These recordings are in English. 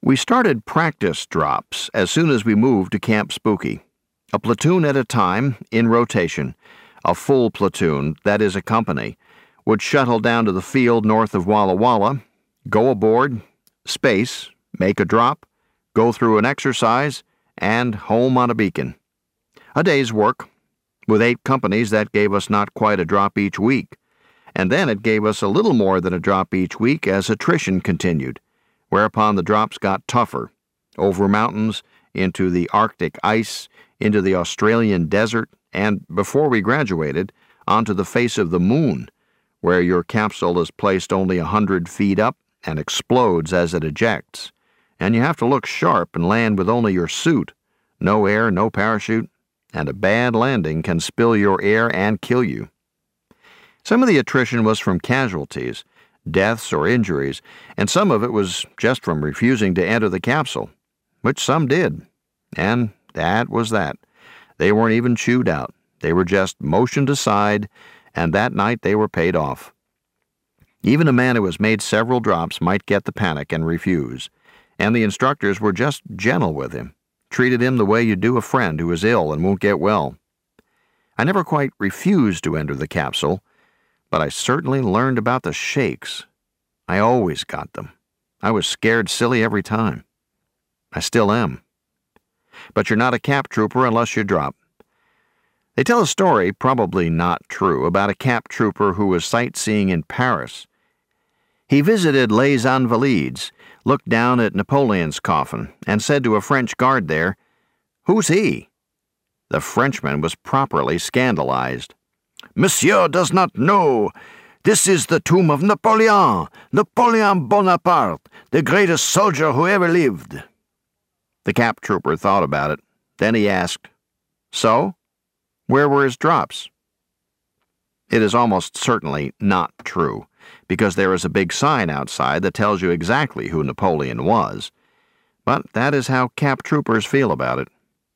We started practice drops as soon as we moved to Camp Spooky. A platoon at a time, in rotation. A full platoon, that is a company, would shuttle down to the field north of Walla Walla, go aboard, space, make a drop, go through an exercise, and home on a beacon. A day's work. With 8 companies, that gave us not quite a drop each week. And then it gave us a little more than a drop each week as attrition continued, whereupon the drops got tougher, over mountains, into the Arctic ice, into the Australian desert, and, before we graduated, onto the face of the moon, where your capsule is placed only 100 feet up and explodes as it ejects, and you have to look sharp and land with only your suit, no air, no parachute, and a bad landing can spill your air and kill you. Some of the attrition was from casualties, deaths or injuries, and some of it was just from refusing to enter the capsule, which some did. And that was that. They weren't even chewed out. They were just motioned aside, and that night they were paid off. Even a man who has made several drops might get the panic and refuse, and the instructors were just gentle with him, treated him the way you do a friend who is ill and won't get well. I never quite refused to enter the capsule, but I certainly learned about the shakes. I always got them. I was scared silly every time. I still am. But you're not a cap trooper unless you drop. They tell a story, probably not true, about a cap trooper who was sightseeing in Paris. He visited Les Invalides, looked down at Napoleon's coffin, and said to a French guard there, "Who's he?" The Frenchman was properly scandalized. "Monsieur does not know. This is the tomb of Napoleon Bonaparte, the greatest soldier who ever lived." The cap trooper thought about it. Then he asked, "So? Where were his drops?" It is almost certainly not true, because there is a big sign outside that tells you exactly who Napoleon was. But that is how cap troopers feel about it.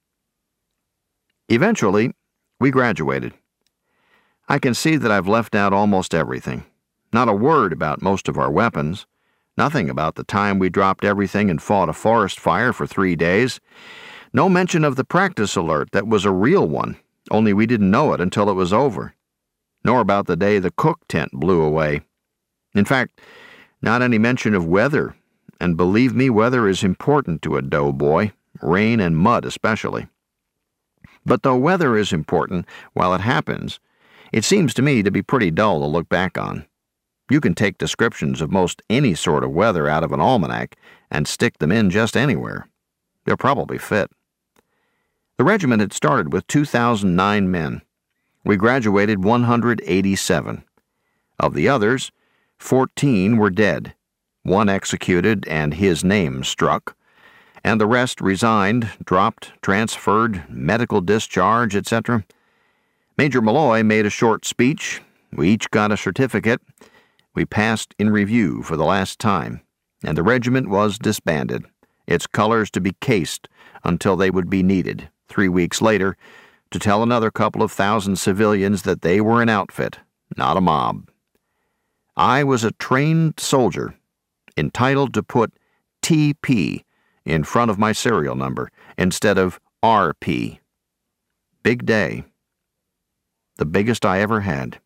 Eventually, we graduated. I can see that I've left out almost everything. Not a word about most of our weapons. Nothing about the time we dropped everything and fought a forest fire for 3 days. No mention of the practice alert that was a real one, only we didn't know it until it was over. Nor about the day the cook tent blew away. In fact, not any mention of weather, and believe me, weather is important to a doughboy, rain and mud especially. But though weather is important while it happens, it seems to me to be pretty dull to look back on. You can take descriptions of most any sort of weather out of an almanac and stick them in just anywhere. They'll probably fit. The regiment had started with 2,009 men. We graduated 187. Of the others, 14 were dead, 1 executed and his name struck, and the rest resigned, dropped, transferred, medical discharge, etc. Major Malloy made a short speech. We each got a certificate. We passed in review for the last time, and the regiment was disbanded, its colors to be cased until they would be needed, 3 weeks later, to tell another couple of thousand civilians that they were an outfit, not a mob. I was a trained soldier, entitled to put TP in front of my serial number instead of RP. Big day. The biggest I ever had.